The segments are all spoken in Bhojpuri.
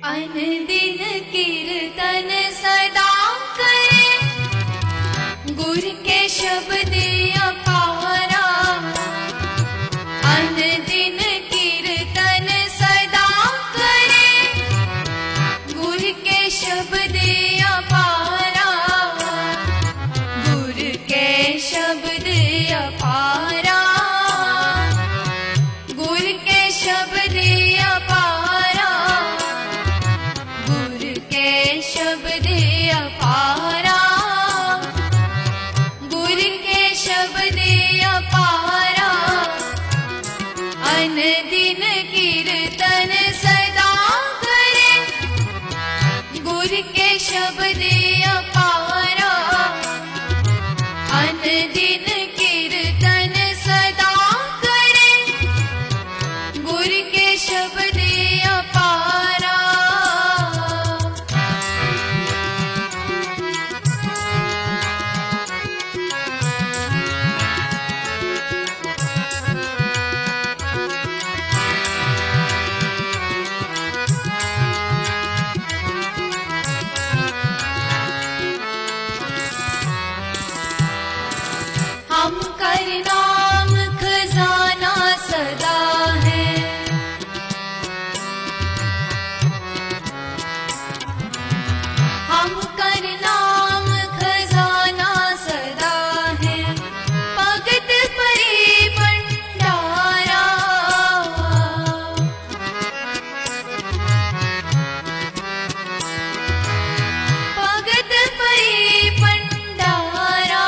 अन दिन कीर्तन सदा करे, गुर के शब्द अपारा। अन दिन कीर्तन सदा करे, गुर के शब्द अपारा। गुर के शब्द अपारा, गुर के शब्द अपारा। गुर के शब्द अपारा, गुर के शब्द अपारा। अन दिन कीर्तन सदा करे, गुर के शब्द अपारा। अन दिन कीर्तन सदा करे, गुर के शब्द अपारा। हम कर नाम खजाना सदा है, हम कर नाम खजाना सदा है। भगत परे भंडारा, भगत परे भंडारा।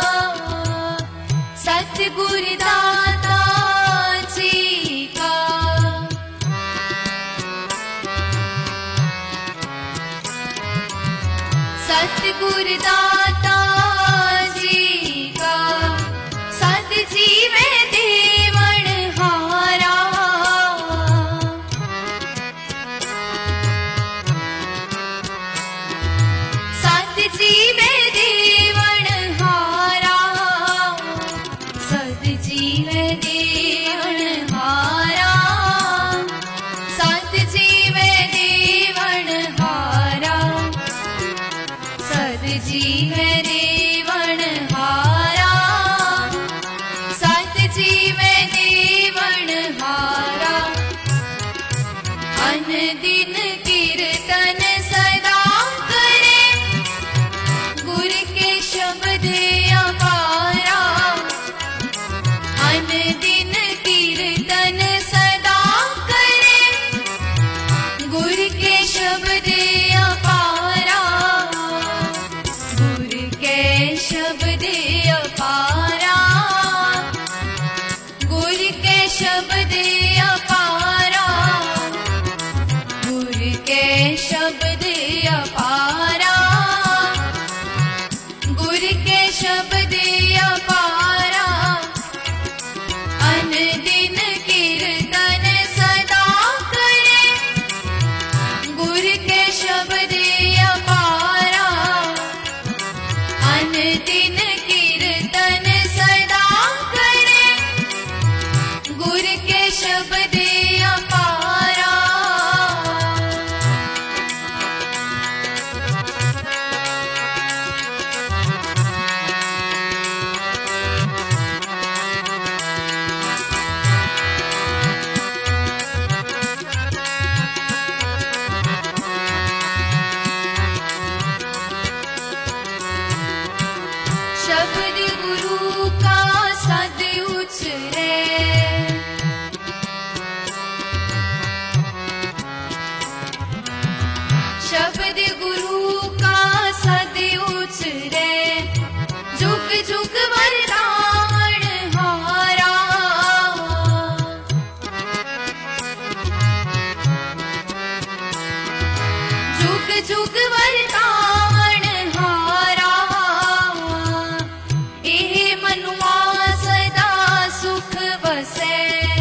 सतगुर दाता जी का, सतगुर दाता जी का। सत जीवे देवण हारा, सत जीवे देवण हारा। सत जीवे देवण हारा, सत जीवे देवण हारा। सत जीवे देवण हारा, सत जीवे देवण हारा। अन दिन कीर्तन सदा करे, गुर के शब्द अपारा। अन दिन कीर्तन सदा करे, गुर के शब्द अपारा। गुर के शब्द अपारा, गुर के शब्द अपारा। गुर के शब्द अपारा, गुर के शब्द अपारा। अन दिन कीर्तन सदा करे, गुर के शब्द अपारा। अन दिन कीर्तन सदा करे, गुर के शब्द अपारा। शब्द गुरु का सद उचरे, शब्द गुरु का सद उचरे। जुग जुग वरदान हारा, जुग जुग वरदान हारा। एह मनुआ सदा सुख बसे,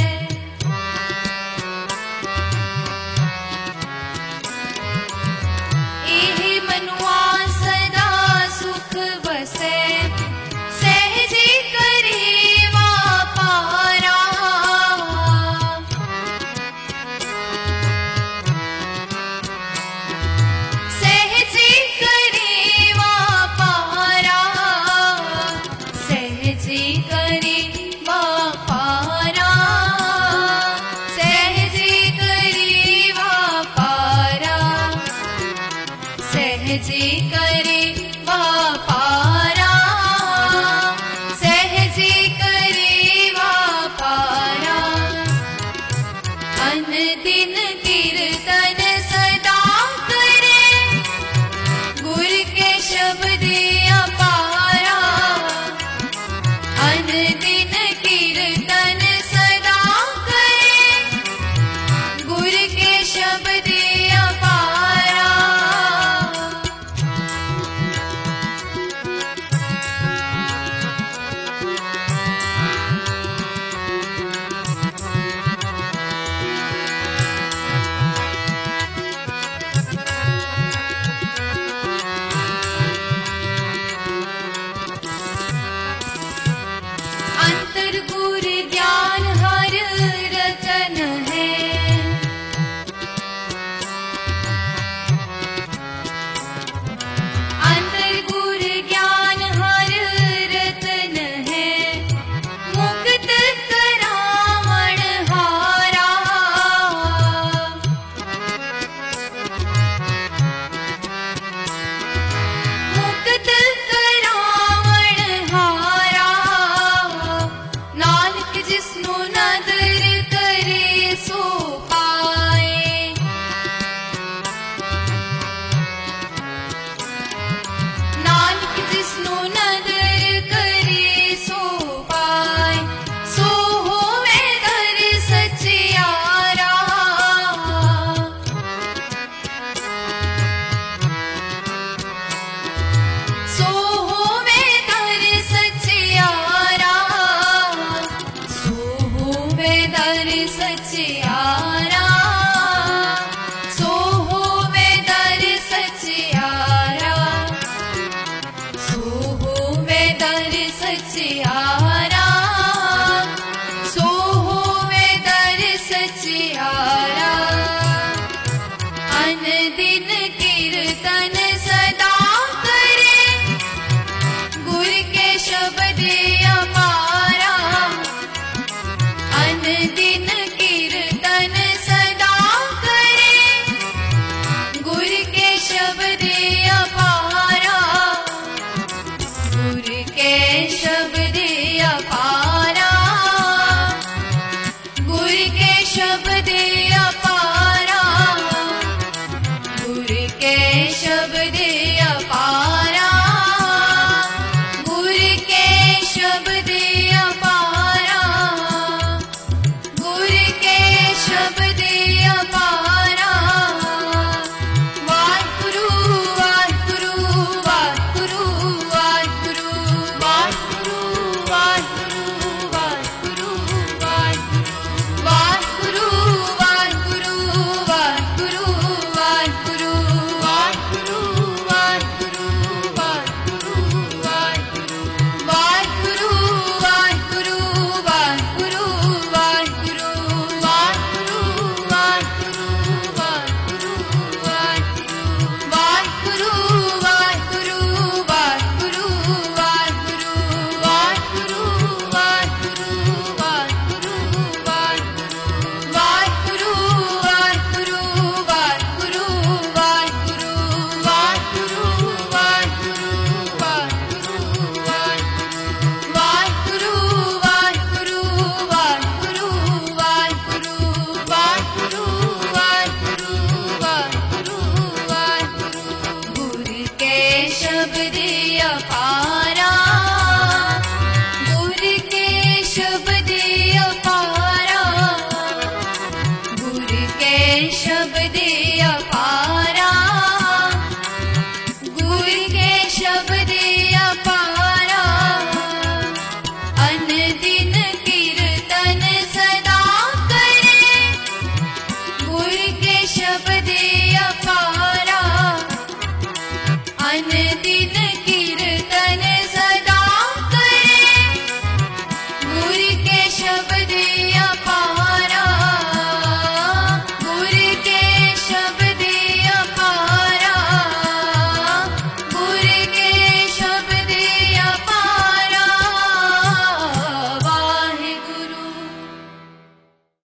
एह मनुआ सदा सुख बसे। सहजे करे वा पारा, शब्द अपार